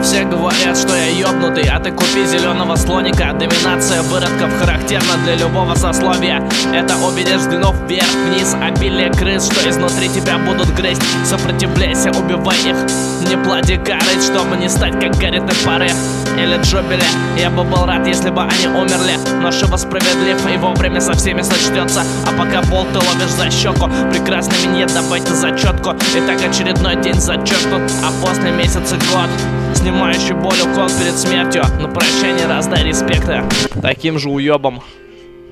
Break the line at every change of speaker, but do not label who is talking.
Все говорят, что я ёбнутый, а ты купи зеленого слоника. Доминация выродков характерна для любого сословия. Это убедишь, взглянув вверх-вниз. Обилие крыс, что изнутри тебя будут грызть. Сопротивляйся, убивай их. Не плати карыть, чтобы не стать как Гаррит и Паре или Джубили. Я бы был рад, если бы они умерли, но Шива справедлив и вовремя со всеми сочтется. А пока болт ты ловишь за щеку, прекрасный миньет, давайте зачетку. Итак, очередной день зачеркнут, а после месяца год, снимающий боль укол перед смертью. На прощание раздай респекта таким же уебам.